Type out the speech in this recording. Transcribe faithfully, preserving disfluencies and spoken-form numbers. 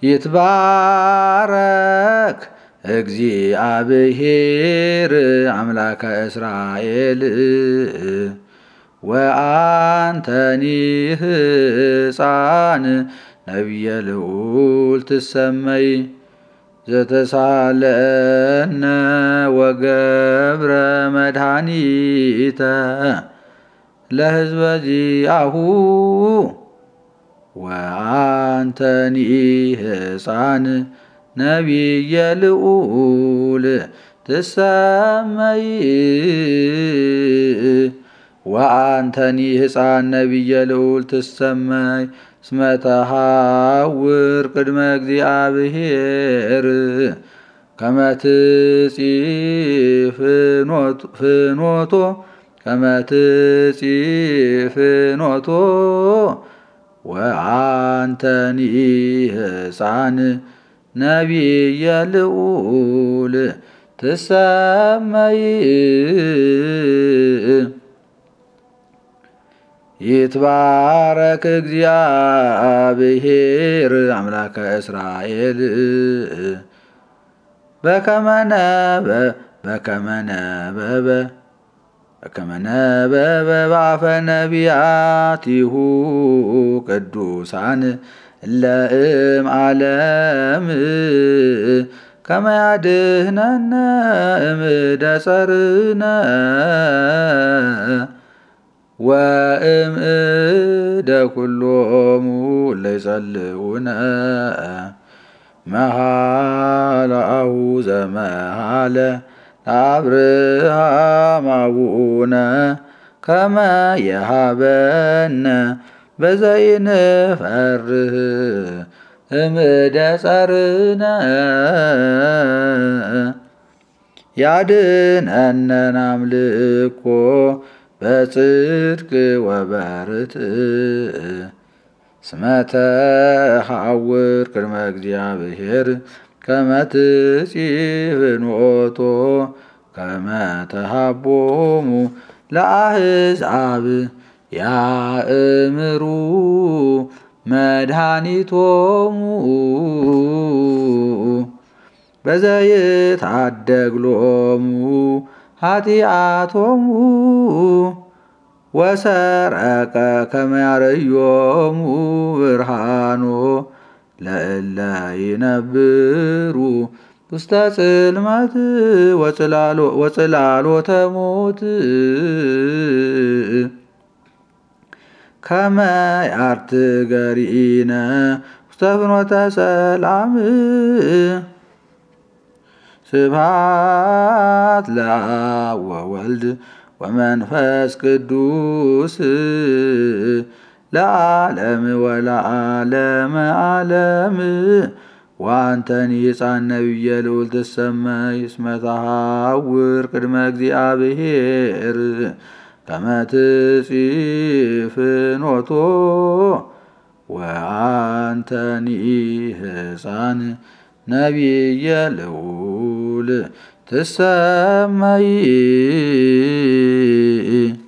ይትባረክ እግዚአብሔር አምላከ እስራኤል ወአንተኒ ሕፃን ነቢየ ልዑል ትሰመይ ዘተሳለነ ወገብረ መድኃኒተ ለሕዝበ ዚአሁ ወአንተኒ ሕፃን ነቢየ ልዑል ትሰመይ ወአንተኒ ሕፃን ነቢየ ልዑል ትሰመይ እስመ ተሐውር ቅድመ እግዚአብሔር ከመ ትጺእ ፍኖቶ ከመ ትጺእ ፍኖቶ ወአንተኒ ሕፃን ነቢየ ልዑል ትሰመይ ይትባረክ እግዚአብሔር አምላከ እስራኤል በከመ ነበበ በከመ ነበበ በአፈ ነቢያቲሁ ቅዱሳን እለ እምዓለም ከመ ያድኅነነ እምእደ ጸርነ ወእምእደ ኩሎሙ እለ ይጸልኡነ መሃላሁ ዘመሃለ ለአብርሃም አቡነ ከመ የሃበነ በዘይንፈርህ እምእደ ጸርነ ያድኅነነ አምልኮ በጽድቅ ወበርትዕ እስመ ተሐውር ቅድመ እግዚአብሔር ከመ ትጺእ ፍኖቶ ከመ ተሃቦሙ ለአሕዛብ ያእምሩ መድኃኒቶሙ በዘይትሐደግሎሙ ኃጢአቶሙ ወሰረቀ ከመ ያርዮሙ ብርሃኖ ለእለ ይነብሩ ውስተ ጽልመት ወጽላሎተ ሞት ከመ ያርትገሪነ ውስተ ፍኖተ ሰላም ስብሐት ለአብ ወወልድ ወመንፈስ ቅዱስ ለዓለም ወለዓለመ ዓለም ወአንተኒ ሕፃን ነቢየ ልዑል ትሰመይ እስመ ተሐውር ቅድመ እግዚአብሔር ከመ ትጺእ ፍኖቶ ወአንተኒ ሕፃን ነቢየ ልዑል ትሰመይ